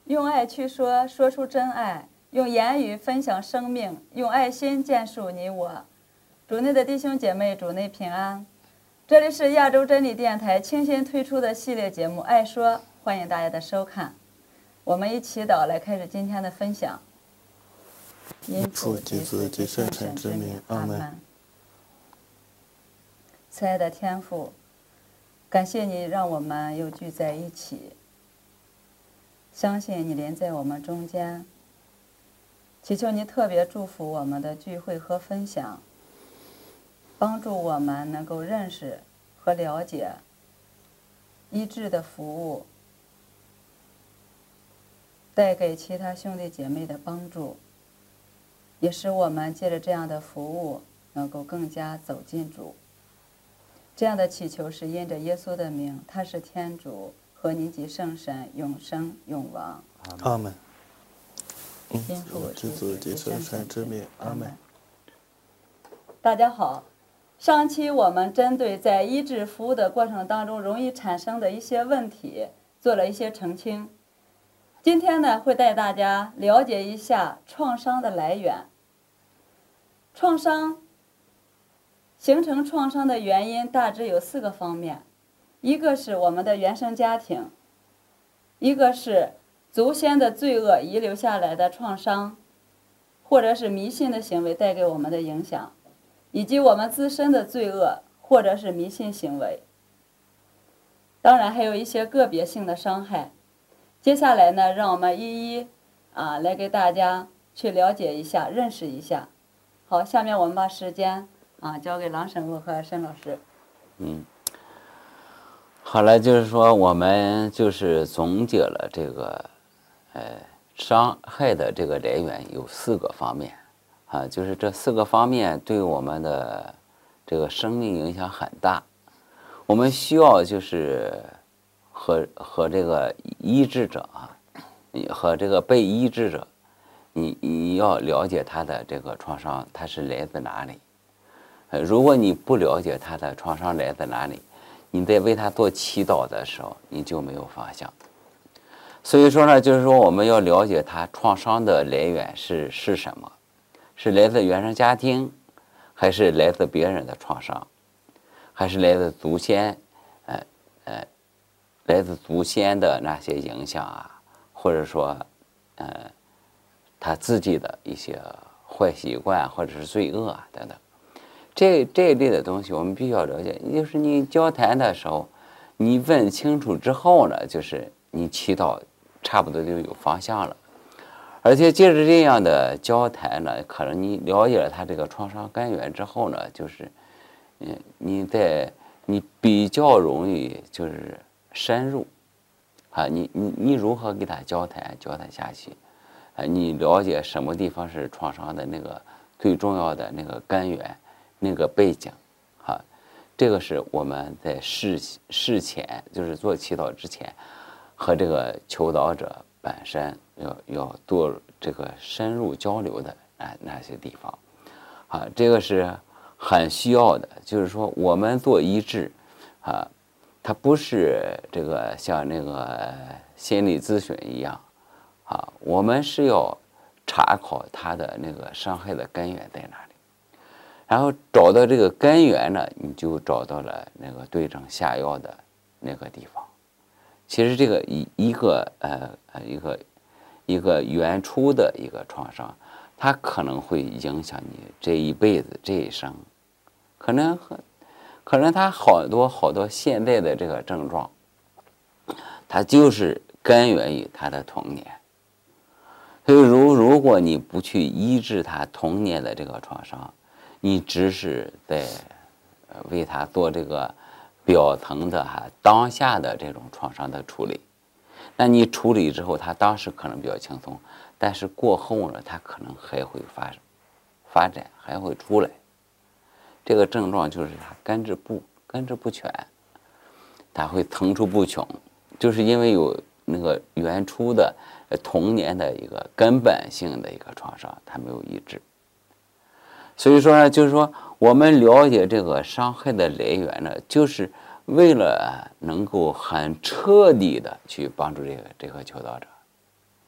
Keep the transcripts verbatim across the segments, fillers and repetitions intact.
用爱去说，说出真爱；用言语分享生命，用爱心建树你我。主内的弟兄姐妹，主内平安。这里是亚洲真理电台倾心推出的系列节目《爱说》，欢迎大家的收看。我们一祈祷来开始今天的分享。因父及子及圣神之名，阿门。亲爱的天父，感谢你让我们又聚在一起。相信你临在我们中间，祈求你特别祝福我们的聚会和分享，帮助我们能够认识和了解医治的服务，带给其他兄弟姐妹的帮助，也使我们借着这样的服务能够更加走进主。这样的祈求是因着耶稣的名，他是天主，和你及圣神永生永王。 阿门。 因父之子及圣神之名，阿门。 大家好，上期我们针对在医治服务的过程当中容易产生的一些问题做了一些澄清。今天呢，会带大家了解一下创伤的来源。创伤形成创伤的原因大致有四个方面，一个是我们的原生家庭，一个是祖先的罪恶遗留下来的创伤，或者是迷信的行为带给我们的影响，以及我们自身的罪恶或者是迷信行为。当然还有一些个别性的伤害。接下来呢，让我们一一啊来给大家去了解一下，认识一下。好，下面我们把时间啊交给郎神父和申老师。 嗯，好了，就是说我们就是总结了这个呃伤害的这个来源有四个方面啊，就是这四个方面对我们的这个生命影响很大。我们需要就是和和这个医治者啊，和这个被医治者，你你要了解他的这个创伤，它是来自哪里？呃，如果你不了解他的创伤来自哪里，你在为他做祈祷的时候，你就没有方向。所以说呢，就是说我们要了解他创伤的来源是是什么，是来自原生家庭，还是来自别人的创伤，还是来自祖先，呃呃，来自祖先的那些影响啊，或者说，呃，他自己的一些坏习惯或者是罪恶啊等等。这这一类的东西我们必须要了解，就是你交谈的时候，你问清楚之后呢，就是你祈祷差不多就有方向了。而且借着这样的交谈呢，可能你了解了他这个创伤根源之后呢，就是嗯，你在你比较容易就是深入啊，你你你如何给他交谈交谈下去啊？你了解什么地方是创伤的那个最重要的那个根源。那个背景，哈，这个是我们在事事前，就是做祈祷之前，和这个求祷者本身要要做这个深入交流的那那些地方，啊，这个是很需要的。就是说，我们做医治，啊，它不是这个像那个心理咨询一样，啊，我们是要查考它的那个伤害的根源在哪里。然后找到这个根源呢，你就找到了那个对症下药的那个地方。其实这个一一个呃呃一个一个原初的一个创伤，它可能会影响你这一辈子这一生，可能很可能它好多好多现在的这个症状，它就是根源于他的童年。所以如如果你不去医治他童年的这个创伤，你只是在为他做这个表层的哈当下的这种创伤的处理，那你处理之后，他当时可能比较轻松，但是过后呢，他可能还会发发展，还会出来。这个症状就是他根治不根治不全，他会层出不穷，就是因为有那个原初的童年的一个根本性的一个创伤，他没有医治。所以说呢，就是说我们了解这个伤害的来源呢，就是为了能够很彻底的去帮助这个这个求道者，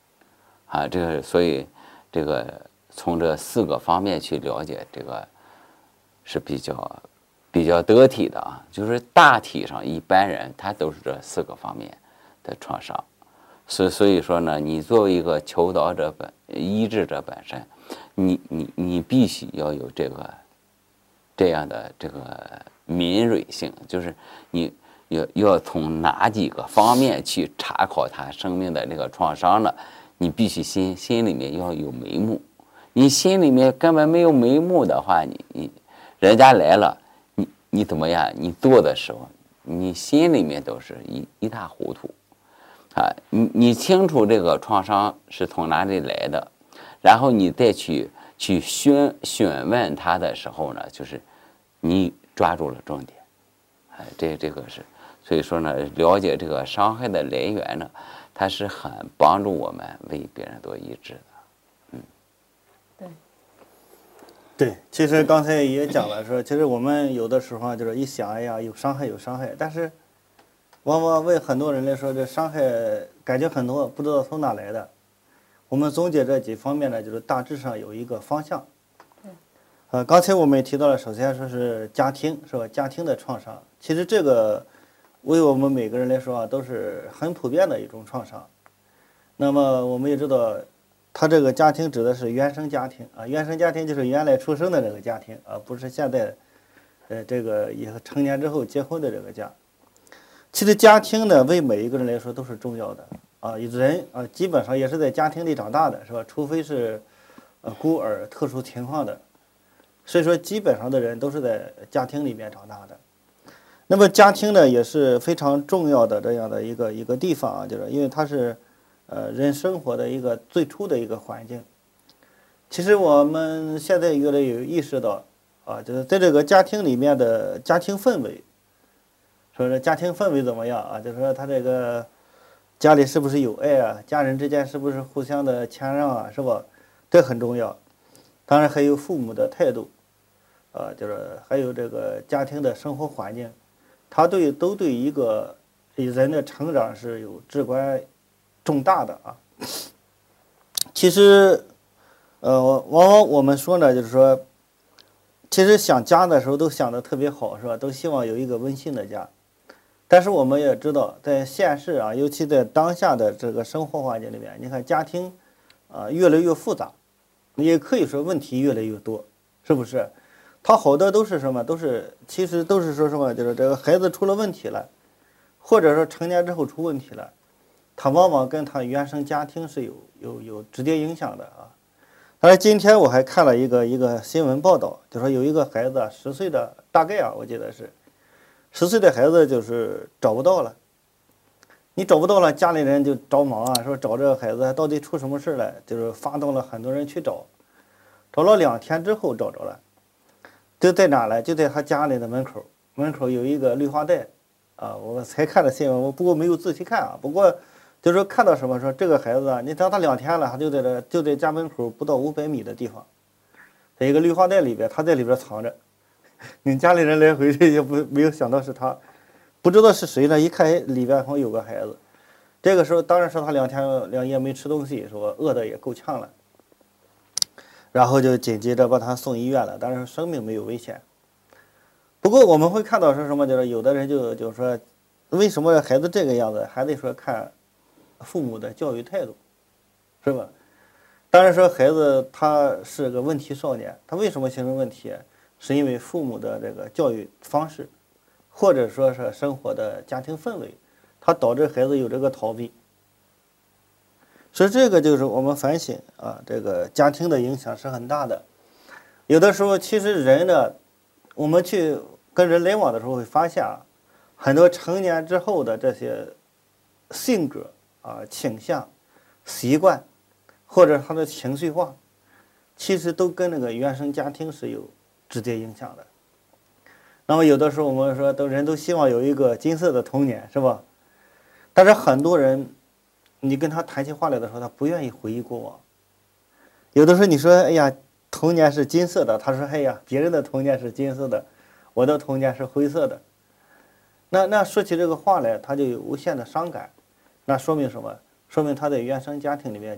啊，这个所以这个从这四个方面去了解这个是比较比较得体的啊，就是大体上一般人他都是这四个方面的创伤，所所以说呢，你作为一个求导者本医治者本身，你你你必须要有这个这样的这个敏锐性，就是你要要从哪几个方面去查考他生命的这个创伤呢？你必须心心里面要有眉目，你心里面根本没有眉目的话，你你人家来了，你你怎么样？你做的时候，你心里面都是一一塌糊涂，啊，你你清楚这个创伤是从哪里来的，然后你再去去询询问他的时候呢，就是你抓住了重点，哎，这这个是，所以说呢，了解这个伤害的来源呢，它是很帮助我们为别人做医治的。嗯， 对， 对，其实刚才也讲了，说其实我们有的时候就是一想，哎呀，有伤害有伤害，但是往往为很多人来说，这伤害感觉很多，不知道从哪来的。我们总结这几方面呢，就是大致上有一个方向。呃，刚才我们也提到了，首先说是家庭，是吧？家庭的创伤，其实这个为我们每个人来说啊，都是很普遍的一种创伤。那么我们也知道，他这个家庭指的是原生家庭啊，原生家庭就是原来出生的这个家庭啊，不是现在，呃，这个以后成年之后结婚的这个家。其实家庭呢，为每一个人来说都是重要的啊，人啊，基本上也是在家庭里长大的，是吧？除非是呃孤儿、特殊情况的。所以说，基本上的人都是在家庭里面长大的。那么，家庭呢也是非常重要的这样的一个一个地方啊，就是因为它是，呃，人生活的一个最初的一个环境。其实我们现在越来越意识到，啊，就是在这个家庭里面的家庭氛围，说这家庭氛围怎么样啊？就是说他这个家里是不是有爱啊？家人之间是不是互相的谦让啊？是吧？这很重要。当然还有父母的态度。呃，就是还有这个家庭的生活环境，它对都对一个人的成长是有至关重大的啊。其实，呃，往往我们说呢，就是说，其实想家的时候都想得特别好，是吧？都希望有一个温馨的家。但是我们也知道，在现实啊，尤其在当下的这个生活环境里面，你看家庭啊越来越复杂，也可以说问题越来越多，是不是？他好多都是什么？都是其实都是说什么？就是这个孩子出了问题了，或者说成年之后出问题了，他往往跟他原生家庭是有有有直接影响的啊。当然，今天我还看了一个一个新闻报道，就说有一个孩子十岁的，大概啊，我记得是十岁的孩子，就是找不到了。你找不到了，家里人就着忙啊，说找这个孩子到底出什么事了，就是发动了很多人去找，找了两天之后找着了。就在哪呢？就在他家里的门口，门口有一个绿化带，啊，我才看了新闻，我不过没有仔细看啊。不过就是看到什么说这个孩子啊，你等他两天了，他就在这，就在家门口不到五百米的地方，在一个绿化带里边，他在里边藏着。你家里人来回也不没有想到是他，不知道是谁呢？一看里边好像有个孩子。这个时候当然是他两天两夜没吃东西，说饿得也够呛了。然后就紧急着把他送医院了，当然生命没有危险。不过我们会看到是什么？就是有的人就就说，为什么孩子这个样子，还得说看父母的教育态度，是吧？当然说孩子他是个问题少年，他为什么形成问题？是因为父母的这个教育方式，或者说是生活的家庭氛围，他导致孩子有这个逃避。所以这个就是我们反省啊，这个家庭的影响是很大的。有的时候，其实人呢，我们去跟人来往的时候会发现啊，很多成年之后的这些性格啊、倾向、习惯，或者他的情绪化，其实都跟那个原生家庭是有直接影响的。那么有的时候我们说，都人都希望有一个金色的童年，是吧？但是很多人，你跟他谈起话来的时候，他不愿意回忆过往。有的时候你说，哎呀，童年是金色的，他说，哎呀，别人的童年是金色的，我的童年是灰色的。那那说起这个话来，他就有无限的伤感。那说明什么？说明他在原生家庭里面就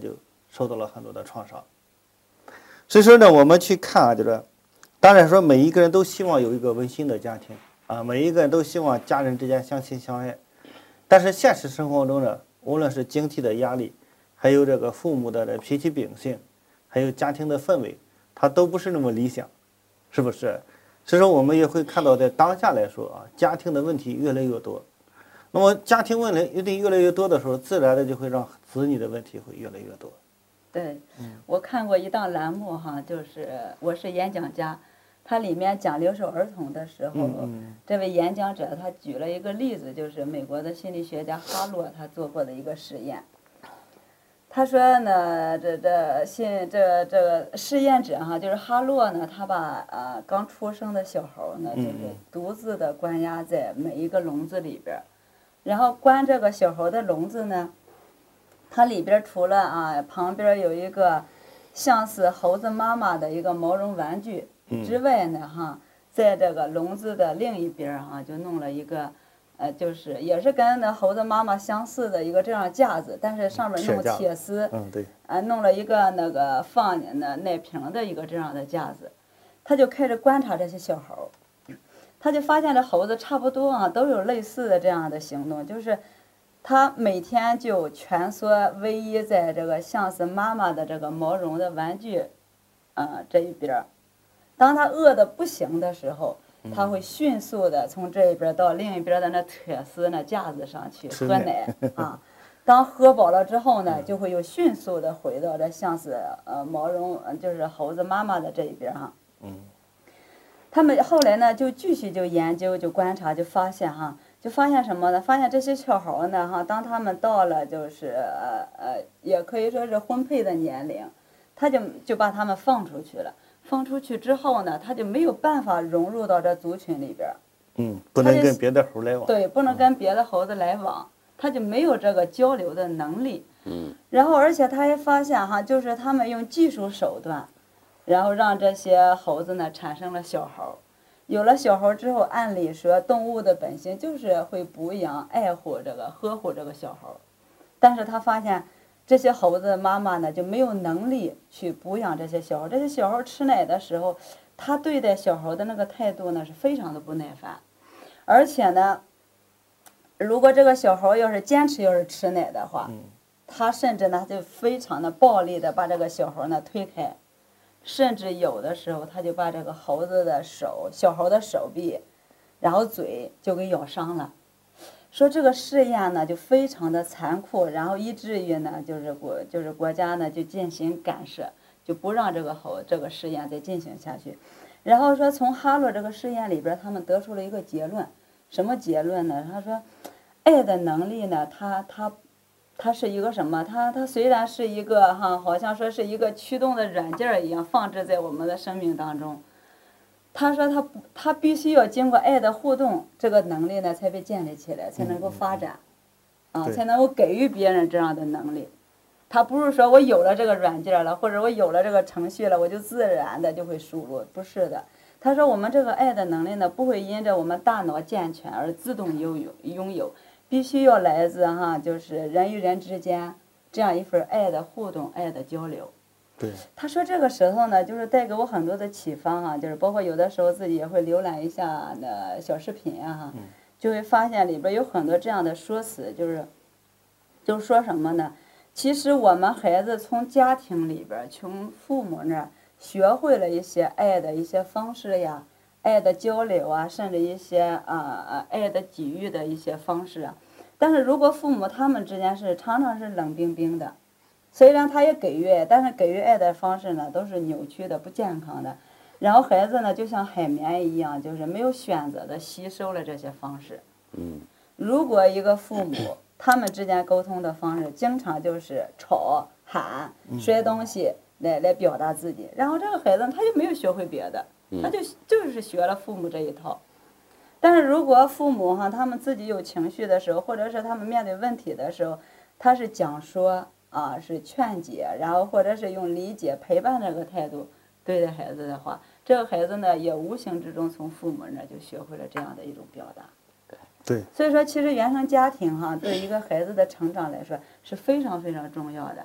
受到了很多的创伤。所以说呢，我们去看啊，就是当然说每一个人都希望有一个温馨的家庭啊，每一个人都希望家人之间相亲相爱，但是现实生活中呢，无论是经济的压力，还有这个父母的脾气秉性，还有家庭的氛围，它都不是那么理想，是不是？所以说我们也会看到，在当下来说啊，家庭的问题越来越多。那么家庭问题越来越多的时候，自然的就会让子女的问题会越来越多。 对，我看过一档栏目哈，就是我是演讲家，它里面讲留守儿童的时候， 嗯、 这位演讲者他举了一个例子，就是美国的心理学家哈洛他做过的一个实验。他说呢，这这现这这个试验者哈，就是哈洛呢，他把呃刚出生的小猴呢，就是独自的关押在每一个笼子里边，然后关这个小猴的笼子呢。它里边除了啊，旁边有一个像是猴子妈妈的一个毛绒玩具之外呢，哈，在这个笼子的另一边啊，就弄了一个，呃，就是也是跟那猴子妈妈相似的一个这样架子，但是上面弄铁丝， 嗯，对， 啊，弄了一个那个放那奶瓶的一个这样的架子，他就开始观察这些小猴，他就发现这猴子差不多啊，都有类似的这样的行动，就是。他每天就蜷缩偎依在这个像是妈妈的这个毛绒的玩具，呃这一边儿。当他饿得不行的时候，他会迅速的从这一边到另一边的那铁丝那架子上去喝奶啊。当喝饱了之后呢，就会又迅速的回到这像是呃毛绒就是猴子妈妈的这一边哈。 嗯。 他们后来呢就继续就研究就观察就发现哈。就发现什么呢？发现这些小猴呢，哈，当他们到了就是呃呃，也可以说是婚配的年龄，他就就把他们放出去了。放出去之后呢，他就没有办法融入到这族群里边。 嗯，不能跟别的猴来往。 对，不能跟别的猴子来往，他就没有这个交流的能力。嗯。然后，而且他还发现哈，就是他们用技术手段，然后让这些猴子呢产生了小猴。有了小猴之后，按理说动物的本性就是会哺养、爱护这个、呵护这个小猴，但是他发现这些猴子妈妈呢就没有能力去哺养这些小猴。这些小猴吃奶的时候，他对待小猴的那个态度呢是非常的不耐烦，而且呢，如果这个小猴要是坚持要是吃奶的话，他甚至呢就非常的暴力的把这个小猴呢推开。甚至有的时候，他就把这个猴子的手、小猴的手臂，然后嘴就给咬伤了。说这个试验呢就非常的残酷，然后以至于呢就是国就是国家呢就进行干涉，就不让这个猴这个试验再进行下去。然后说从哈罗这个试验里边，他们得出了一个结论，什么结论呢？他说，爱的能力呢，它它。它是一个什么？它它虽然是一个哈，好像说是一个驱动的软件儿一样放置在我们的生命当中。他说他不，他必须要经过爱的互动，这个能力呢才被建立起来，才能够发展，啊，才能够给予别人这样的能力。他不是说我有了这个软件了，或者我有了这个程序了，我就自然的就会输入，不是的。他说我们这个爱的能力呢，不会因着我们大脑健全而自动拥有拥有。必须要来自哈，就是人与人之间这样一份爱的互动、爱的交流。 对。 他说这个时候呢，就是带给我很多的启发哈，就是包括有的时候自己也会浏览一下那小视频啊哈，就会发现里边有很多这样的说辞，就是，就是说什么呢？其实我们孩子从家庭里边，从父母那儿学会了一些爱的一些方式呀。爱的交流啊，甚至一些啊呃爱的给予的一些方式啊，但是如果父母他们之间是常常是冷冰冰的，虽然他也给予爱，但是给予爱的方式呢都是扭曲的、不健康的，然后孩子呢就像海绵一样，就是没有选择的吸收了这些方式。 嗯， 如果一个父母他们之间沟通的方式经常就是吵、喊、摔东西来来表达自己，然后这个孩子他就没有学会别的。他就就是学了父母这一套，但是如果父母哈他们自己有情绪的时候，或者是他们面对问题的时候，他是讲说啊，是劝解，然后或者是用理解陪伴这个态度对待孩子的话，这个孩子呢也无形之中从父母那就学会了这样的一种表达。 对。 所以说，其实原生家庭哈对一个孩子的成长来说是非常非常重要的。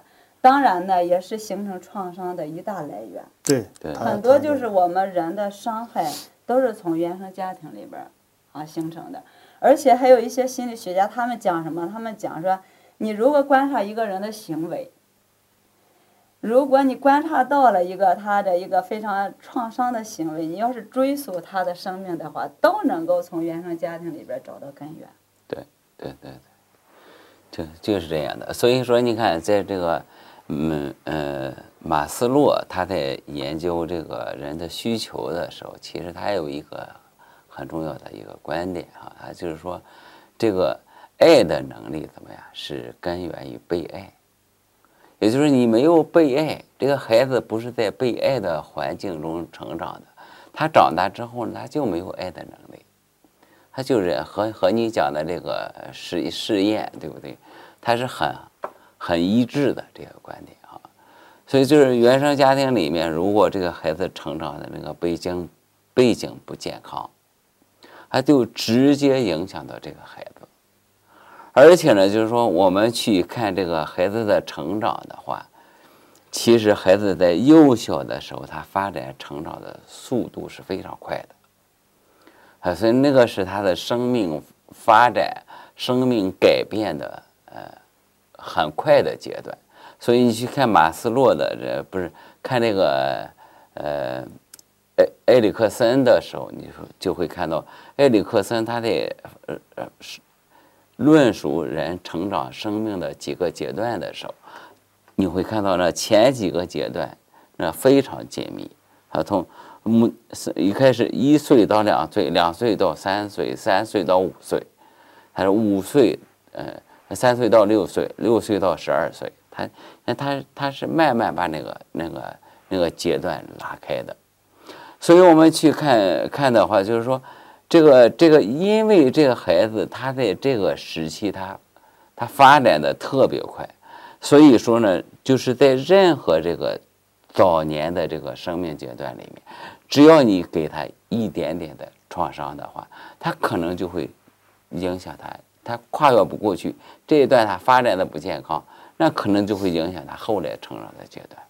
当然呢，也是形成创伤的一大来源。 对对很多就是我们人的伤害都是从原生家庭里边儿啊形成的，而且还有一些心理学家他们讲什么？他们讲说，你如果观察一个人的行为，如果你观察到了一个他的一个非常创伤的行为，你要是追溯他的生命的话，都能够从原生家庭里边找到根源。 对对对对，就就是这样的。所以说，你看，在这个，嗯呃，马斯洛他在研究这个人的需求的时候，其实他有一个很重要的一个观点啊，他就是说，这个爱的能力怎么样，是根源于被爱。也就是你没有被爱，这个孩子不是在被爱的环境中成长的，他长大之后呢，他就没有爱的能力，他就是和和你讲的这个试试验，对不对？他是很很一致的这个观点啊。所以就是原生家庭里面，如果这个孩子成长的那个背景背景不健康，他就直接影响到这个孩子。而且呢，就是说我们去看这个孩子的成长的话，其实孩子在幼小的时候，他发展成长的速度是非常快的，啊，所以那个是他的生命发展、生命改变的呃很快的阶段。所以你去看马斯洛的这不是看这个呃埃埃里克森的时候，你就会看到埃里克森他的呃呃是。论述人成长生命的几个阶段的时候，你会看到呢前几个阶段那非常紧密，啊，从母一开始一岁到两岁，两岁到三岁，三岁到五岁，还是五岁，呃，三岁到六岁，六岁到十二岁，他他他是慢慢把那个那个那个阶段拉开的，所以我们去看看的话，就是说。这个这个，因为这个孩子他在这个时期他他发展的特别快，所以说呢，就是在任何这个早年的这个生命阶段里面，只要你给他一点点的创伤的话，他可能就会影响他，他跨越不过去这一段，他发展的不健康，那可能就会影响他后来成长的阶段。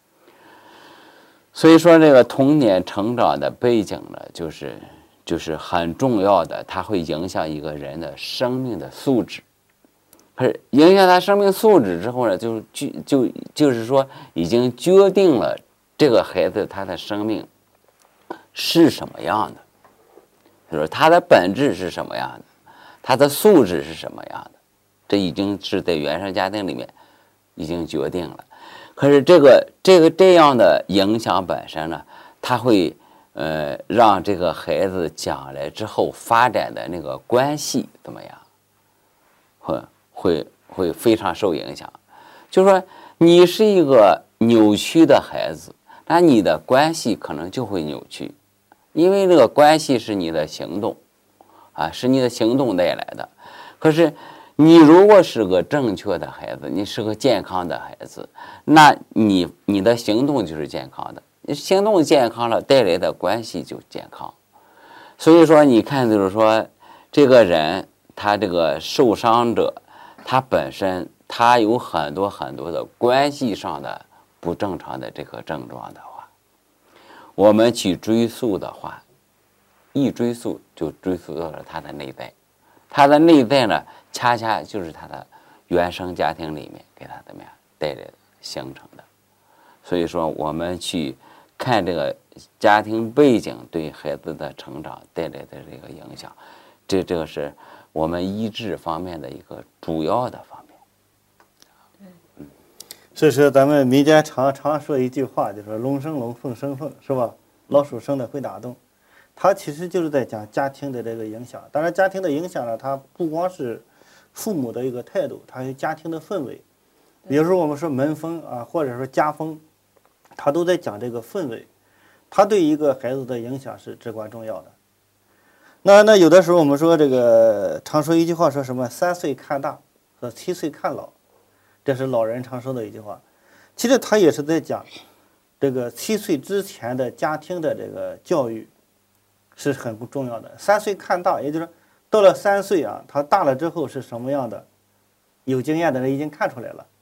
所以说，这个童年成长的背景呢，就是。就是很重要的，它会影响一个人的生命的素质。可是影响他生命素质之后呢，就就就就是说，已经决定了这个孩子他的生命是什么样的，就是他的本质是什么样的，他的素质是什么样的，这已经是在原生家庭里面已经决定了。可是这个这个这样的影响本身呢，它会。呃，让这个孩子将来之后发展的那个关系怎么样？会会会非常受影响。就说你是一个扭曲的孩子，那你的关系可能就会扭曲，因为这个关系是你的行动，啊，是你的行动带来的。可是你如果是个正确的孩子，你是个健康的孩子，那你你的行动就是健康的。行动健康了，带来的关系就健康。所以说，你看，就是说，这个人他这个受伤者，他本身他有很多很多的关系上的不正常的这个症状的话，我们去追溯的话，一追溯就追溯到了他的内在，他的内在呢，恰恰就是他的原生家庭里面给他怎么样带来的形成的。所以说，我们去。看这个家庭背景对孩子的成长带来的这个影响，这这个是我们医治方面的一个主要的方面。 嗯，所以说咱们民间常常说一句话，就说龙生龙，凤生凤，是吧？老鼠生的会打洞，它其实就是在讲家庭的这个影响。当然，家庭的影响呢，它不光是父母的一个态度，它有家庭的氛围。有时候我们说门风啊，或者说家风。他都在讲这个氛围，他对一个孩子的影响是至关重要的。那那有的时候我们说这个常说一句话，说什么三岁看大和七岁看老，这是老人常说的一句话。其实他也是在讲这个七岁之前的家庭的这个教育是很不重要的。三岁看大，也就是说到了三岁啊，他大了之后是什么样的，有经验的人已经看出来了。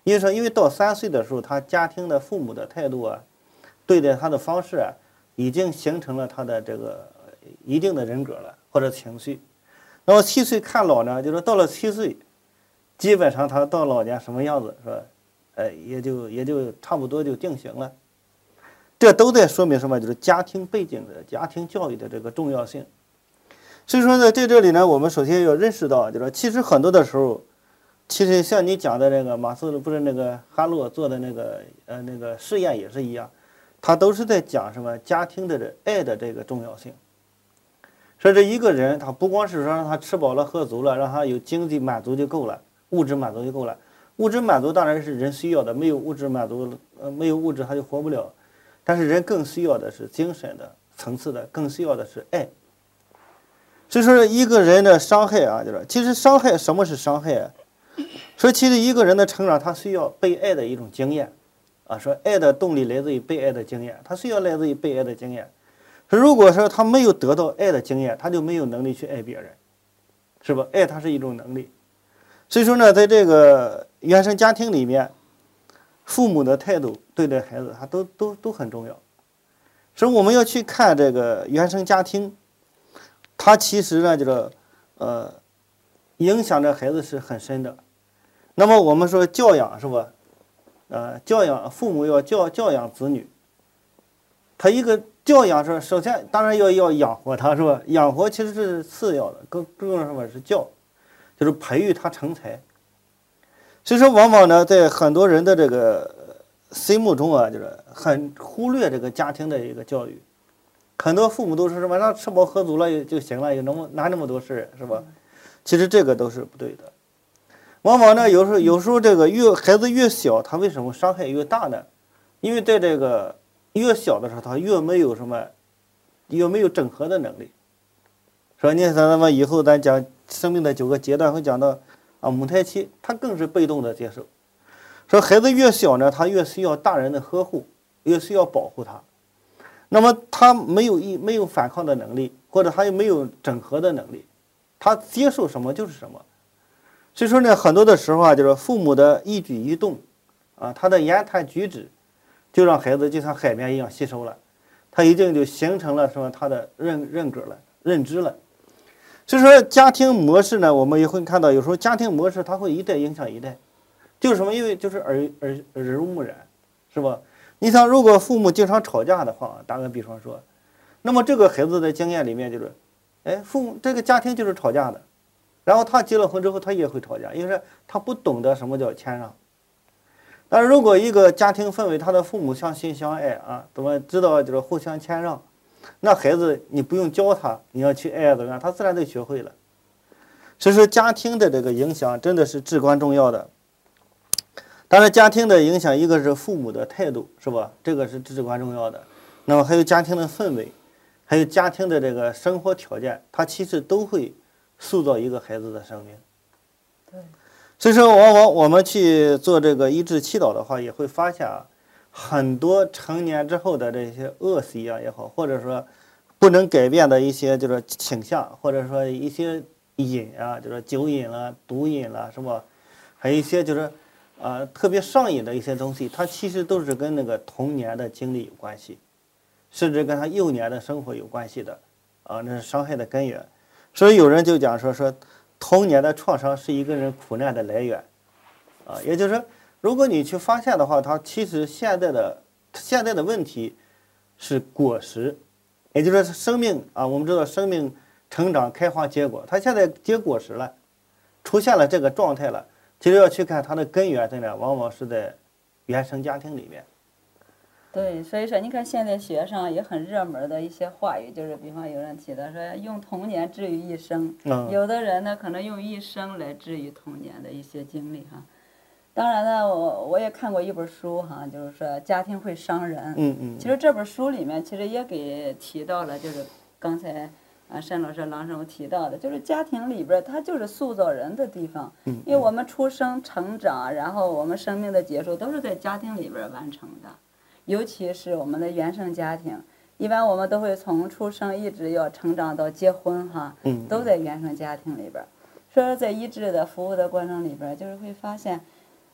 因为说，因为到三岁的时候，他家庭的父母的态度啊，对待他的方式啊，已经形成了他的这个一定的人格了或者情绪。那么七岁看老呢，就是到了七岁，基本上他到老年什么样子是吧？呃，也就也就差不多就定型了。这都在说明什么？就是家庭背景的家庭教育的这个重要性。所以说呢，在这里呢，我们首先要认识到，就是其实很多的时候，其实像你讲的这个马斯洛不是那个哈洛做的那个呃那个试验也是一样，他都是在讲什么家庭的这爱的这个重要性。说这一个人，他不光是说让他吃饱了喝足了，让他有经济满足就够了，物质满足就够了。物质满足当然是人需要的，没有物质满足，呃，没有物质他就活不了。但是人更需要的是精神的层次的，更需要的是爱。所以说一个人的伤害啊，就是其实伤害，什么是伤害啊？说其实一个人的成长，他需要被爱的一种经验啊。说爱的动力来自于被爱的经验，他需要来自于被爱的经验。说如果说他没有得到爱的经验，他就没有能力去爱别人，是吧？爱它是一种能力。所以说呢，在这个原生家庭里面，父母的态度对待孩子，他都都都很重要。所以我们要去看这个原生家庭，它其实呢，就是呃，影响着孩子是很深的。那么我们说教养是吧？呃，教养父母要教教养子女，他一个教养是首先当然要要养活他是吧？养活其实是次要的，更更重要什么是教，就是培育他成才。所以说，往往呢，在很多人的这个心目中啊，就是很忽略这个家庭的一个教育。很多父母都是什么让吃饱喝足了就行了，有那么哪那么多事是吧？其实这个都是不对的。往往呢，有时候有时候这个越孩子越小，他为什么伤害越大呢？因为在这个越小的时候，他越没有什么，越没有整合的能力。说你看咱们以后咱讲生命的九个阶段会讲到啊，母胎期他更是被动的接受。说孩子越小呢，他越需要大人的呵护，越需要保护他。那么他没有一没有反抗的能力，或者他又没有整合的能力，他接受什么就是什么。所以说呢，很多的时候啊，就是父母的一举一动，啊，他的言谈举止，就让孩子就像海绵一样吸收了，他已经就形成了什么他的认认格了、认知了。所以说家庭模式呢，我们也会看到，有时候家庭模式它会一代影响一代，就是什么？因为就是耳耳耳濡目染，是吧？你想，如果父母经常吵架的话，打个比方说，那么这个孩子的经验里面就是，哎，父母这个家庭就是吵架的，然后他结了婚之后，他也会吵架，因为他不懂得什么叫谦让。但是如果一个家庭氛围，他的父母相亲相爱啊，怎么知道就是互相谦让，那孩子你不用教他，你要去爱怎么样，他自然就学会了。所以说，家庭的这个影响真的是至关重要的。当然，家庭的影响，一个是父母的态度，是吧？这个是至关重要的。那么还有家庭的氛围，还有家庭的这个生活条件，它其实都会塑造一个孩子的生命。 对。 所以说，往往我们去做这个医治祈祷的话，也会发现啊，很多成年之后的这些恶习啊也好，或者说不能改变的一些就是倾向，或者说一些瘾啊，就是酒瘾了、毒瘾了，是吧？还有一些就是啊、呃、特别上瘾的一些东西，它其实都是跟那个童年的经历有关系，甚至跟他幼年的生活有关系的啊，那是伤害的根源。所以有人就讲说说。童年的创伤是一个人苦难的来源，啊，也就是说，如果你去发现的话，它其实现在的现在的问题是果实，也就是说生命啊，我们知道生命成长、开花、结果，它现在结果实了，出现了这个状态了。其实要去看它的根源在哪，往往是在原生家庭里面。 对，所以说你看现在学上也很热门的一些话语，就是比方有人提到说用童年治愈一生， 嗯、 有的人呢可能用一生来治愈童年的一些经历哈。当然呢，我我也看过一本书哈，就是说家庭会伤人。 嗯嗯。 其实这本书里面其实也给提到了，就是刚才啊单老师、郎师傅提到的，就是家庭里边它就是塑造人的地方。 嗯。 因为我们出生、成长，然后我们生命的结束都是在家庭里边完成的。尤其是我们的原生家庭，一般我们都会从出生一直要成长到结婚哈，都在原生家庭里边。所以说在医治的服务的过程里边，就是会发现，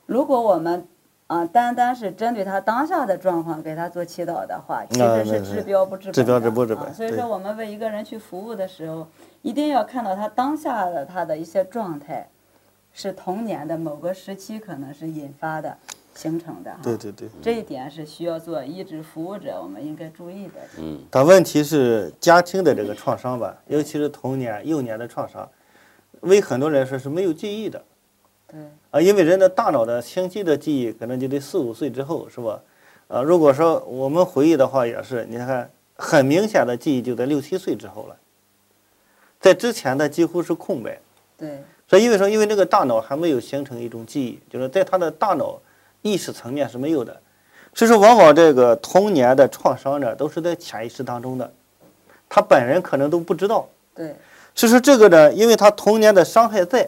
如果我们啊、呃，单单是针对他当下的状况给他做祈祷的话，其实是治标不治本的。 治标不治本。 啊、所以说，我们为一个人去服务的时候，一定要看到他当下的他的一些状态，是童年的某个时期可能是引发的、形成的。 对对对。 这一点是需要做医治服务者，我们应该注意的。 嗯。 但问题是家庭的这个创伤吧，尤其是童年、幼年的创伤，为很多人说是没有记忆的。 对啊，因为人的大脑的清晰的记忆可能就得四五岁之后，是吧？啊，如果说我们回忆的话，也是，你看很明显的记忆就在六七岁之后了，在之前的几乎是空白。 对。 所以因为说，因为这个大脑还没有形成一种记忆，就是在他的大脑意识层面是没有的，所以说往往这个童年的创伤呢，都是在潜意识当中的，他本人可能都不知道。 对。 所以说这个呢，因为他童年的伤害在。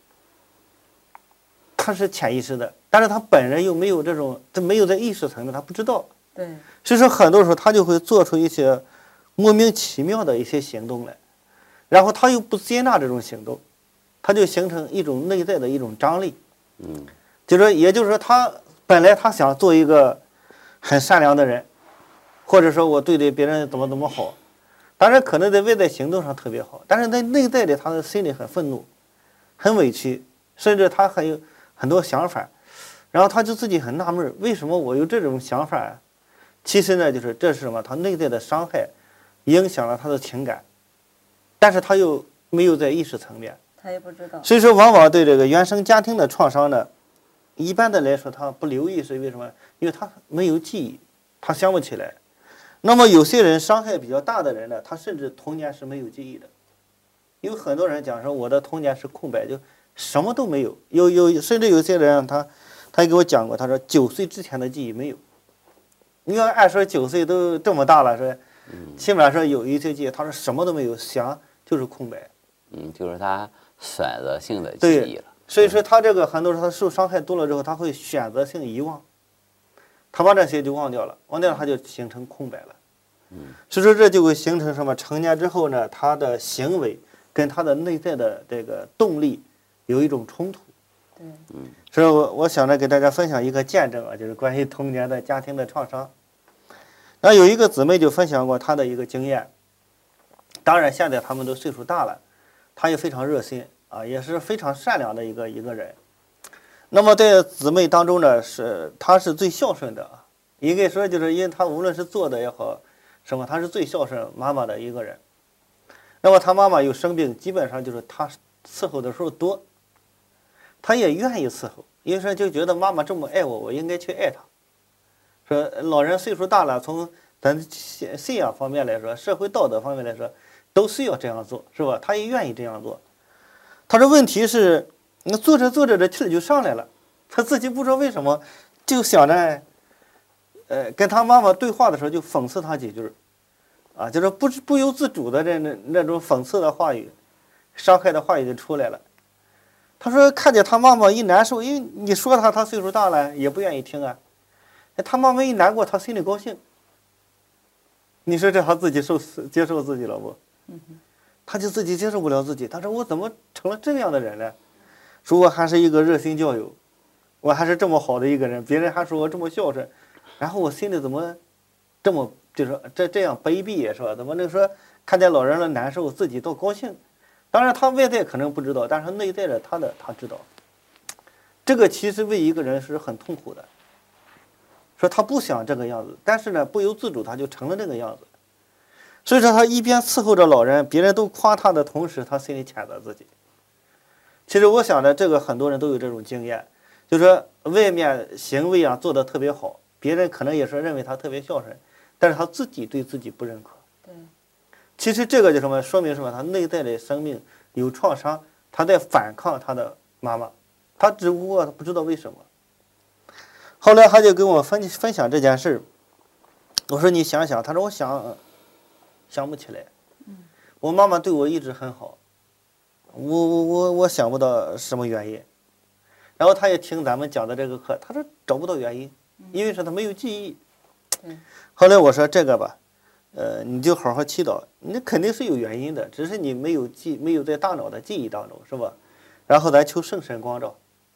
他是潜意识的，但是他本人又没有这种，他没有在意识层面，他不知道。 对。 所以说很多时候他就会做出一些莫名其妙的一些行动来，然后他又不接纳这种行动，他就形成一种内在的一种张力。 嗯。 就是说，也就是说，他本来他想做一个很善良的人，或者说我对待别人怎么怎么好，当然可能在外在行动上特别好，但是在内在的他的心里很愤怒，很委屈，甚至他很有。很多想法，然后他就自己很纳闷，为什么我有这种想法啊？其实呢，就是这是什么？他内在的伤害影响了他的情感，但是他又没有在意识层面， 他也不知道。 所以说，往往对这个原生家庭的创伤呢，一般的来说他不留意，是为什么？因为他没有记忆，他想不起来。那么有些人伤害比较大的人呢，他甚至童年是没有记忆的。有很多人讲说我的童年是空白，就。什么都没有，有有甚至有些人他，他也给我讲过，他说九岁之前的记忆没有。你要按说九岁都这么大了，说，起码说有一些记忆，他说什么都没有，想就是空白。 嗯，就是他选择性的记忆了。 所以说他这个很多时候他受伤害多了之后，他会选择性遗忘，他把这些就忘掉了，忘掉了他就形成空白了。 嗯， 所以说这就会形成什么？成年之后呢，他的行为跟他的内在的这个动力。有一种冲突， 对， 嗯，所以我我想着给大家分享一个见证啊，就是关于童年的家庭的创伤。那有一个姊妹就分享过她的一个经验，当然现在他们都岁数大了，她也非常热心啊，也是非常善良的一个一个人。那么在姊妹当中呢，是她是最孝顺的，应该说就是因为她无论是做的也好，什么，她是最孝顺妈妈的一个人。那么她妈妈有生病，基本上就是她伺候的时候多。他也愿意伺候，因为说就觉得妈妈这么爱我，我应该去爱她。说老人岁数大了，从咱信信仰方面来说，社会道德方面来说，都需要这样做，是吧？他也愿意这样做。他说问题是，那做着做着这气儿就上来了，他自己不知道为什么，就想着，呃，跟他妈妈对话的时候就讽刺他几句，啊，就是不不由自主的这那那种讽刺的话语，伤害的话语就出来了。他说看见他妈妈一难受，因为你说他，他岁数大了也不愿意听啊。他妈妈一难过，他心里高兴。你说这他自己受接受自己了不？他就自己接受不了自己。他说我怎么成了这样的人呢？说我还是一个热心教友，我还是这么好的一个人，别人还说我这么孝顺，然后我心里怎么这么就是这这样卑鄙是吧？怎么能说看见老人了难受，自己倒高兴？当然，他外在可能不知道，但是内在的他的他知道。这个其实为一个人是很痛苦的。说他不想这个样子，但是呢，不由自主他就成了这个样子。所以说他一边伺候着老人，别人都夸他的同时，他心里谴责自己。其实我想着，这个很多人都有这种经验，就是说外面行为啊做得特别好，别人可能也是认为他特别孝顺，但是他自己对自己不认可。 对。 其实这个就什么说明什么？他内在的生命有创伤，他在反抗他的妈妈，他只不过不知道为什么。后来他就跟我分分享这件事，我说你想想，他说我想想不起来。我妈妈对我一直很好，我我我我想不到什么原因。然后他也听咱们讲的这个课，他说找不到原因，因为说他没有记忆。后来我说这个吧。呃，你就好好祈祷，你肯定是有原因的，只是你没有记，没有在大脑的记忆当中，是吧？然后咱求圣神光照，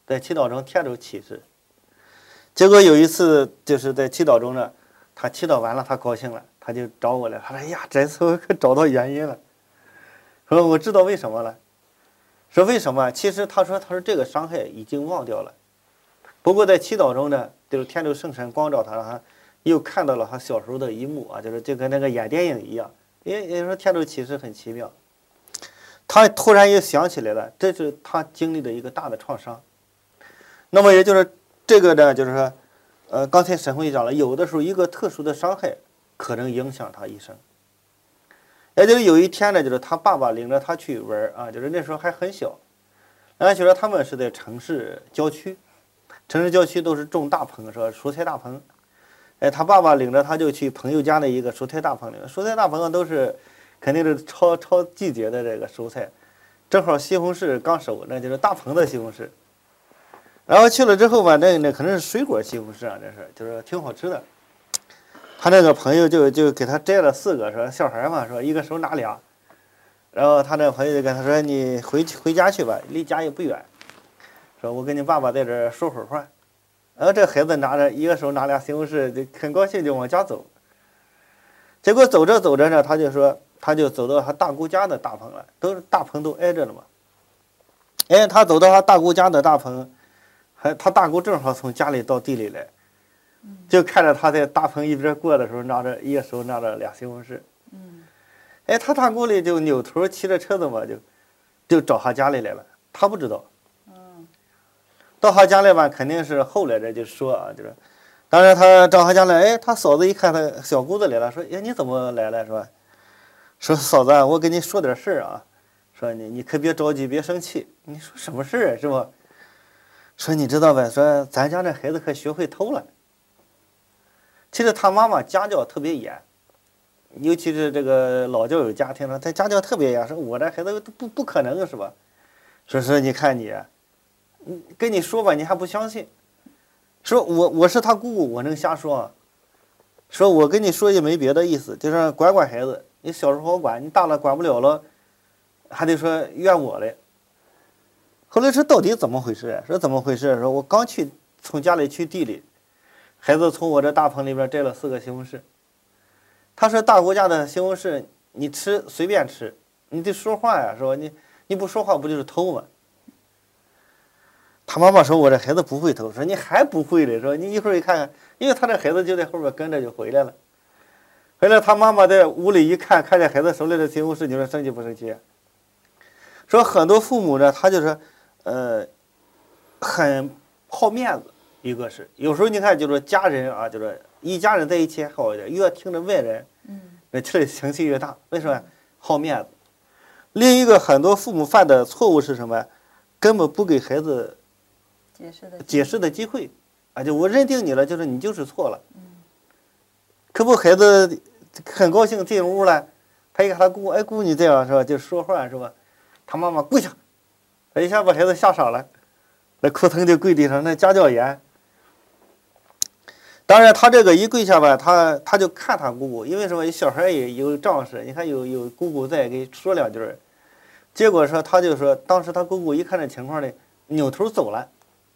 在祈祷中天主启示。结果有一次就是在祈祷中呢，他祈祷完了，他高兴了，他就找我来，他说：“哎呀，这次我可找到原因了，说我知道为什么了。说为什么？其实他说他说这个伤害已经忘掉了，不过在祈祷中呢，就是天主圣神光照他，让他又看到了他小时候的一幕啊，就是就跟那个演电影一样。因为有时候天主启示很奇妙，他突然又想起来了，这是他经历的一个大的创伤。那么也就是这个呢，就是说，呃，刚才沈会讲了，有的时候一个特殊的伤害可能影响他一生。也就是有一天呢，就是他爸爸领着他去玩啊，就是那时候还很小，俺觉得他们是在城市郊区，城市郊区都是种大棚，是吧？蔬菜大棚。哎，他爸爸领着他就去朋友家的一个蔬菜大棚里，蔬菜大棚都是肯定是超超季节的这个蔬菜，正好西红柿刚熟，那就是大棚的西红柿。然后去了之后吧，那那可能是水果西红柿啊，这是就是挺好吃的。他那个朋友就就给他摘了四个，说小孩嘛，说一个手拿俩。然后他那个朋友就跟他说：“你回去回家去吧，离家也不远。说我跟你爸爸在这儿说会儿话。”然后这孩子拿着一个手拿俩西红柿，就很高兴就往家走。结果走着走着呢，他就说，他就走到他大姑家的大棚了，都是大棚都挨着了嘛。哎，他走到他大姑家的大棚，还他大姑正好从家里到地里来，就看着他在大棚一边过的时候，拿着一个手拿着俩西红柿。哎，他大姑里就扭头骑着车子嘛，就就找他家里来了，他不知道。到他家里吧，肯定是后来的就说啊，就是，当然他找他家来，哎，他嫂子一看他小姑子来了，说，哎，你怎么来了，是吧？说嫂子，我跟你说点事儿啊，说你你可别着急，别生气。你说什么事儿是吧？说你知道呗，说咱家这孩子可学会偷了。其实他妈妈家教特别严，尤其是这个老教友家庭呢，他家教特别严，说我这孩子不不可能是吧？说说你看你。跟你说吧，你还不相信。说我我是他姑姑，我能瞎说啊？说我跟你说也没别的意思，就是管管孩子。你小时候好管，你大了管不了了，还得说怨我嘞。后来说到底怎么回事？说怎么回事？说我刚去从家里去地里，孩子从我这大棚里边摘了四个西红柿。他说大姑家的西红柿你吃随便吃，你得说话呀，是吧？你你不说话不就是偷吗？他妈妈说：“我这孩子不会偷。”说你还不会嘞，说你一会儿一看，因为他这孩子就在后边跟着就回来了。回来他妈妈在屋里一看，看见孩子手里的西红柿，你说生气不生气？说很多父母呢，他就是呃很好面子，一个是有时候你看就是家人啊，就是一家人在一起还好一点，越听着外人，嗯，那气里情绪越大。为什么？好面子。另一个很多父母犯的错误是什么？根本不给孩子解释的解释的机会，啊，就我认定你了，就是你就是错了。嗯。可不，孩子很高兴进屋了，他一看他姑，哎，姑你这样是吧？就说话是吧？他妈妈跪下，他一下把孩子吓傻了，那扑腾就跪地上，那家教严。当然，他这个一跪下吧，他他就看他姑姑，因为什么？小孩也有仗势，你看有有姑姑在给说两句儿，结果说他就说，当时他姑姑一看这情况呢，扭头走了。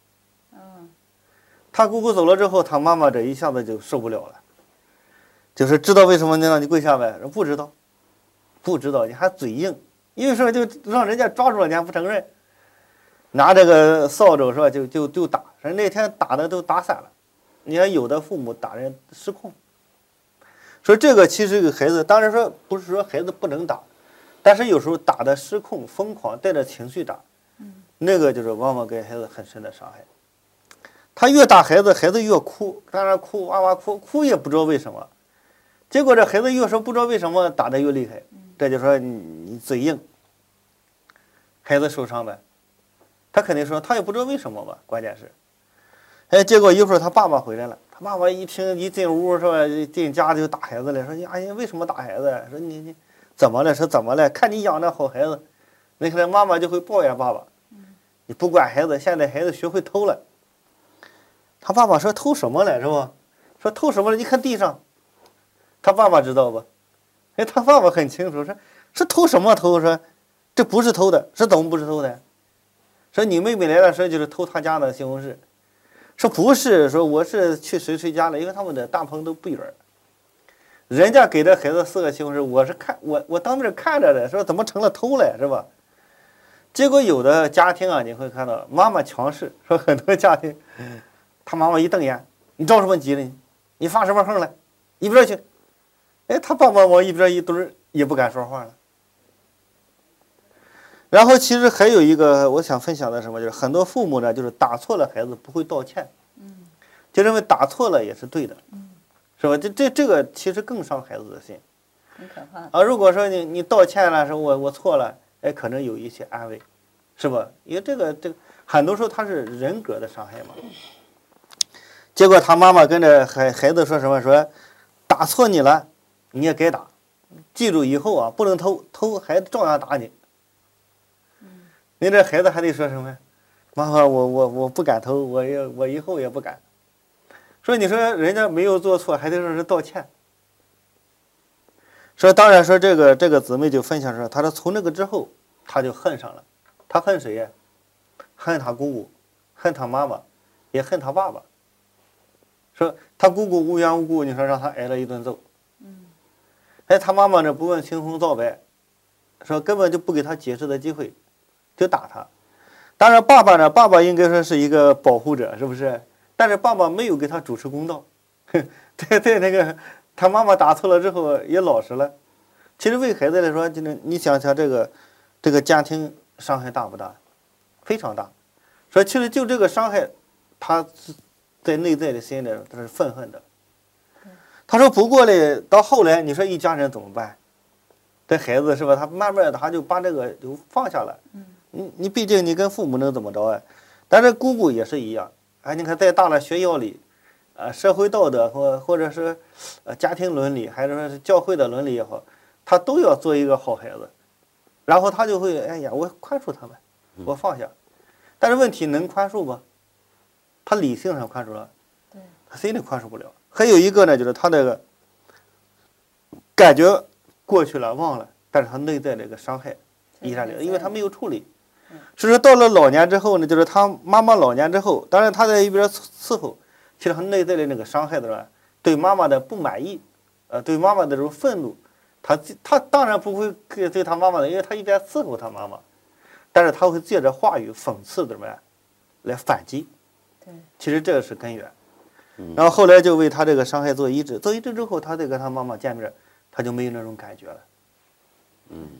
他姑姑走了之后，他妈妈这一下子就受不了了，就是知道为什么能让你跪下呗？不知道，不知道，你还嘴硬，因为说就让人家抓住了，你还不承认，拿这个扫帚是吧？就就就打，说那天打的都打散了。你看有的父母打人失控，说这个其实给孩子，当然说不是说孩子不能打，但是有时候打的失控、疯狂，带着情绪打，那个就是往往给孩子很深的伤害。他越打孩子，孩子越哭，当然哭哇哇哭，哭也不知道为什么。结果这孩子越说不知道为什么打得越厉害，这就说你你嘴硬，孩子受伤呗。他肯定说他也不知道为什么吧，关键是，哎，结果一会儿他爸爸回来了，他爸爸一听一进屋是吧，进家就打孩子了，说你哎呀为什么打孩子？说你你怎么了？说怎么了？看你养的好孩子，那可能妈妈就会抱怨爸爸，你不管孩子，现在孩子学会偷了。他爸爸说偷什么来是吧？说偷什么了？你看地上。他爸爸知道吧？哎，他爸爸很清楚，说是偷什么偷？说这不是偷的，是怎么不是偷的？ 说你妹妹来的时候就是偷他家的西红柿，说不是，说我是去谁谁家了，因为他们的大棚都不远，人家给这孩子四个西红柿，我是看我我当面看着的，说怎么成了偷了是吧？结果有的家庭啊，你会看到妈妈强势，说很多家庭，他妈妈一瞪眼，你着什么急呢？你发什么横来？一边去！哎，他爸爸往一边一蹲，也不敢说话了。然后其实还有一个我想分享的什么，就是很多父母呢，就是打错了孩子不会道歉， 嗯， 就认为打错了也是对的， 嗯， 是吧？这这这个其实更伤孩子的心。 很可怕。 啊，如果说你你道歉了，说我我错了，哎，可能有一些安慰，是吧？因为这个这个很多时候他是人格的伤害嘛。结果他妈妈跟着孩孩子说什么？说打错你了，你也该打，记住以后啊不能偷，偷孩子照样打你。你这孩子还得说什么？妈妈，我我我不敢偷，我也我以后也不敢。说你说人家没有做错，还得说是道歉。说当然说这个这个姊妹就分享说，她说从那个之后，她就恨上了。她恨谁呀？恨她姑姑，恨她妈妈，也恨她爸爸。说她姑姑无缘无故，你说让她挨了一顿揍。 嗯。 哎，她妈妈呢不问青红皂白，说根本就不给她解释的机会。就打他，当然爸爸呢，爸爸应该说是一个保护者，是不是？但是爸爸没有给他主持公道，对对，那个他妈妈打错了之后也老实了。其实为孩子来说，就是你想想这个这个家庭伤害大不大？非常大。说其实就这个伤害，他在内在的心里他是愤恨的。他说不过嘞，到后来你说一家人怎么办？这孩子是吧？他慢慢他就把这个就放下了。 嗯。 你你毕竟你跟父母能怎么着啊？但是姑姑也是一样，哎，你看在大了学校里，呃，社会道德或或者是呃家庭伦理，还是说是教会的伦理也好，他都要做一个好孩子，然后他就会哎呀，我宽恕他们，我放下。但是问题能宽恕吗？他理性上宽恕了， 对， 他心里宽恕不了。还有一个呢，就是他这个感觉过去了忘了，但是他内在这个伤害依然留，因为他没有处理。所以说到了老年之后呢，就是他妈妈老年之后，当然他在一边伺候，其实他内在的那个伤害的吧，对妈妈的不满意，呃，对妈妈的这种愤怒，他他当然不会对他妈妈的，因为他一直在伺候他妈妈，但是他会借着话语讽刺怎么样来反击。 对， 其实这个是根源。然后后来就为他这个伤害做医治，做医治之后，他再跟他妈妈见面，他就没有那种感觉了。 嗯。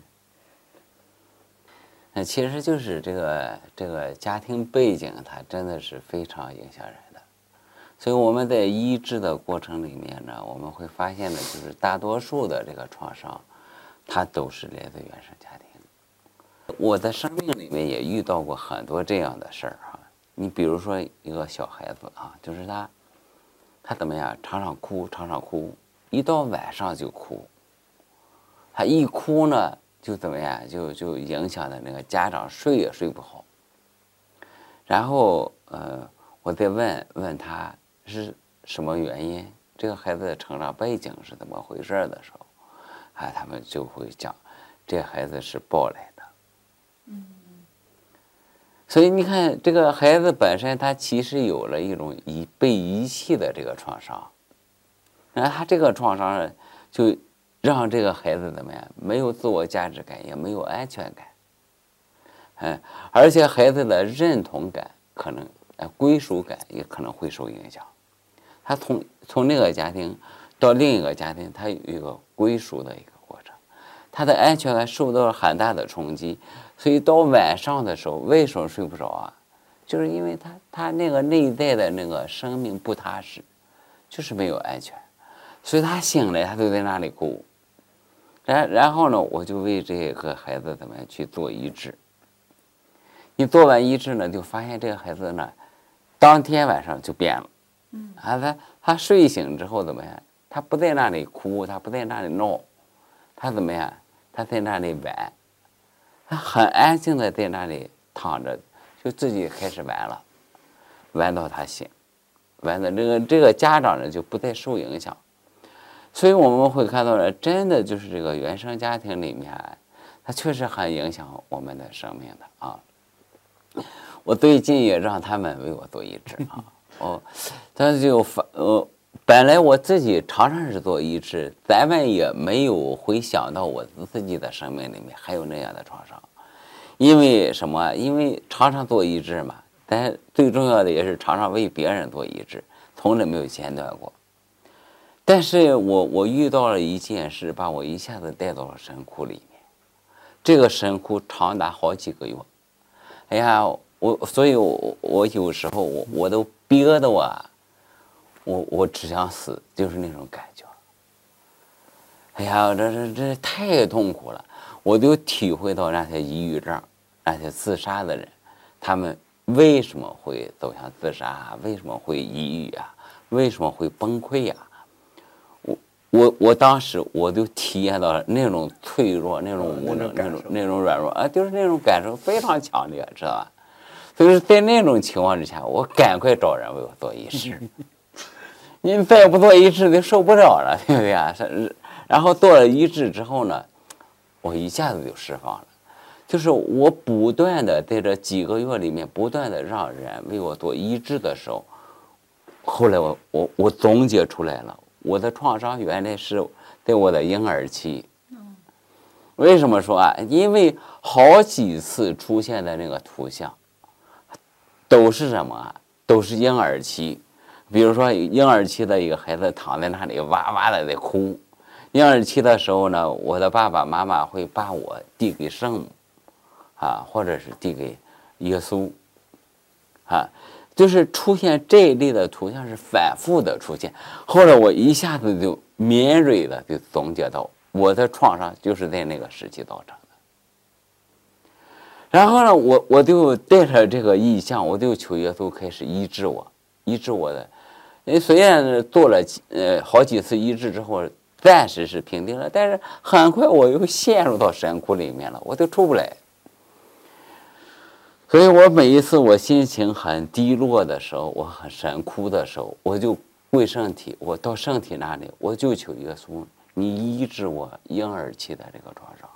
那其实就是这个这个家庭背景，它真的是非常影响人的。所以我们在医治的过程里面呢，我们会发现呢，就是大多数的这个创伤，它都是来自原生家庭。我的生命里面也遇到过很多这样的事儿哈。你比如说一个小孩子啊，就是他，他怎么样，常常哭，常常哭，一到晚上就哭。他一哭呢，就怎么样，就就影响的那个家长睡也睡不好。然后呃，我再问问他是什么原因，这个孩子的成长背景是怎么回事的时候，啊，他们就会讲，这孩子是抱来的。 嗯。 所以你看，这个孩子本身他其实有了一种遗被遗弃的这个创伤，然后他这个创伤就让这个孩子怎么样，没有自我价值感，也没有安全感，嗯，而且孩子的认同感可能，呃，归属感也可能会受影响。他从从那个家庭到另一个家庭，他有一个归属的一个过程，他的安全感受到了很大的冲击。所以到晚上的时候，为什么睡不着啊？就是因为他他那个内在的那个生命不踏实，就是没有安全，所以他醒来他就在那里哭。然然后呢，我就为这个孩子怎么样去做医治。你做完医治呢，就发现这个孩子呢，当天晚上就变了。嗯，啊，他他睡醒之后怎么样？他不在那里哭，他不在那里闹，他怎么样？他在那里玩。他很安静的在那里躺着，就自己开始玩了，玩到他醒，玩的这个这个家长呢就不再受影响。所以我们会看到呢，真的就是这个原生家庭里面，它确实很影响我们的生命的啊。 我最近也让他们为我做医治啊。哦，他就发呃，本来我自己常常是做医治，咱们也没有回想到我自己的生命里面还有那样的创伤。因为什么？因为常常做医治嘛，但最重要的也是常常为别人做医治，从来没有间断过。但是我我遇到了一件事，把我一下子带到了神窟里面。这个神窟长达好几个月。哎呀，我所以我，我有时候我我都憋得我，我我只想死，就是那种感觉。哎呀，这这这太痛苦了。我就体会到那些抑郁症、那些自杀的人，他们为什么会走向自杀？为什么会抑郁啊？为什么会崩溃呀？我我我当时我就体验到了那种脆弱、那种无能、那种那种软弱啊，就是那种感受非常强烈，知道吧？所以在那种情况之下，我赶快找人为我做医治。您再不做医治，就受不了了，对不对啊？然后做了医治之后呢？我一下子就释放了，就是我不断的在这几个月里面不断的让人为我做医治的时候，后来我我我总结出来了，我的创伤原来是在我的婴儿期。为什么说啊？因为好几次出现的那个图像，都是什么啊？都是婴儿期。比如说婴儿期的一个孩子躺在那里哇哇的在哭。婴儿期的时候呢，我的爸爸妈妈会把我递给圣母，啊，或者是递给耶稣，啊，就是出现这一类的图像是反复的出现。后来我一下子就敏锐的就总结到，我的创伤就是在那个时期造成的。然后呢，我我就带着这个意向，我就求耶稣开始医治我，医治我的。虽然做了呃好几次医治之后。暂时是平定了，但是很快我又陷入到神窟里面了，我就出不来。所以我每一次我心情很低落的时候，我很神窟的时候，我就跪圣体，我到圣体那里，我就求耶稣，你医治我婴儿期的这个创伤。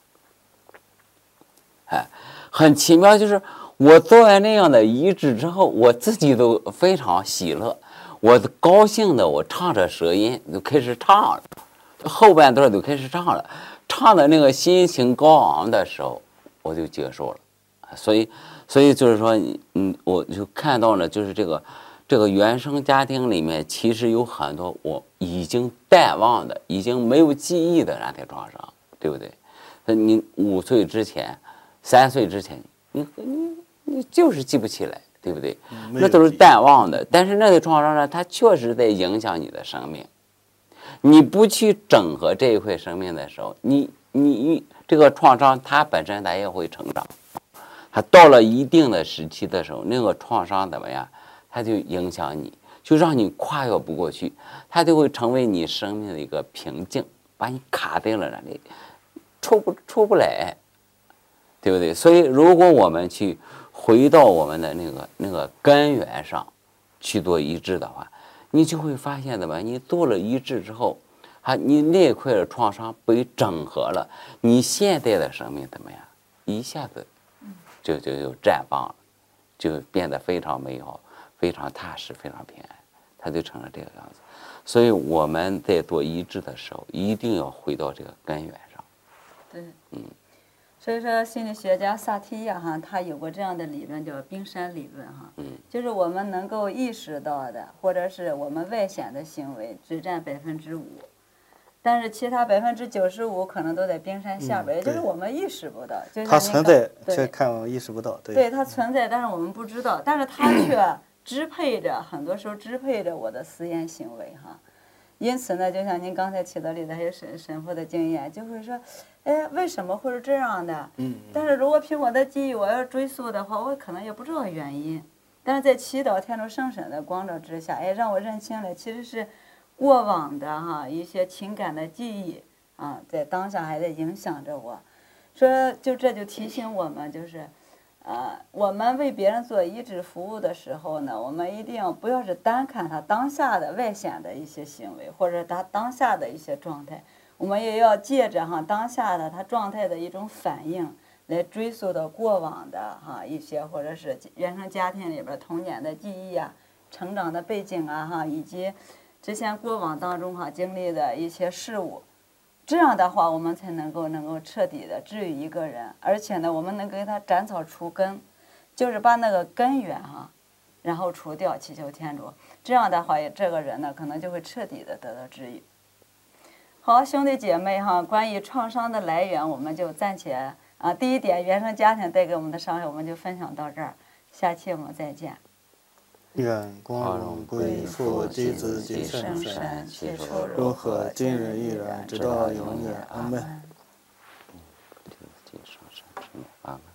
哎，很奇妙，就是我做完那样的医治之后，我自己都非常喜乐，我高兴的，我唱着舌音就开始唱了。后半段就开始唱了，唱的那个心情高昂的时候，我就结束了。所以，所以就是说，嗯，我就看到了，就是这个这个原生家庭里面，其实有很多我已经淡忘的、已经没有记忆的那些创伤，对不对？你五岁之前、三岁之前，你你你就是记不起来，对不对？那都是淡忘的。但是那些创伤呢，它确实在影响你的生命。你不去整合这一块生命的时候，你你你这个创伤它本身它也会成长，它到了一定的时期的时候，那个创伤怎么样，它就影响你，就让你跨越不过去，它就会成为你生命的一个瓶颈，把你卡在了那里，出不出不来，对不对？所以如果我们去回到我们的那个那个根源上去做医治的话，你就会发现怎么？你做了医治之后，啊，你那块的创伤被整合了，你现在的生命怎么样？一下子就就就绽放了，就变得非常美好，非常踏实，非常平安，它就成了这个样子。所以我们在做医治的时候，一定要回到这个根源上。 对， 嗯。 所以说，心理学家萨提亚哈，他有过这样的理论，叫冰山理论哈， 嗯， 就是我们能够意识到的，或者是我们外显的行为，只占百分之五，但是其他百分之九十五可能都在冰山下边， 嗯、 也就是我们意识不到。就它存在，却看我们意识不到。对， 对，它存在，但是我们不知道，但是它却支配着，很多时候支配着我的思言行为哈。因此呢，就像您刚才提的例子，还有神神父的经验，就会说，哎，为什么会是这样的？ 嗯。 但是如果凭我的记忆，我要追溯的话，我可能也不知道原因。但是在祈祷天主圣神的光照之下，哎，让我认清了，其实是过往的哈一些情感的记忆啊，在当下还在影响着我。说就这就提醒我们，就是。呃，我们为别人做医治服务的时候呢，我们一定不要是单看他当下的外显的一些行为，或者他当下的一些状态，我们也要借着哈当下的他状态的一种反应， 来追溯到过往的哈一些，或者是原生家庭里边童年的记忆啊、成长的背景啊哈，以及之前过往当中哈经历的一些事物。这样的话，我们才能够能够彻底的治愈一个人，而且呢，我们能给他斩草除根，就是把那个根源哈，然后除掉，祈求天主。这样的话，这个人呢，可能就会彻底的得到治愈。好，兄弟姐妹哈，关于创伤的来源，我们就暂且啊，第一点，原生家庭带给我们的伤害，我们就分享到这儿，下期我们再见。 愿光荣归父、及子、及圣神，如何今日亦然，直到永远。阿门。 阿门。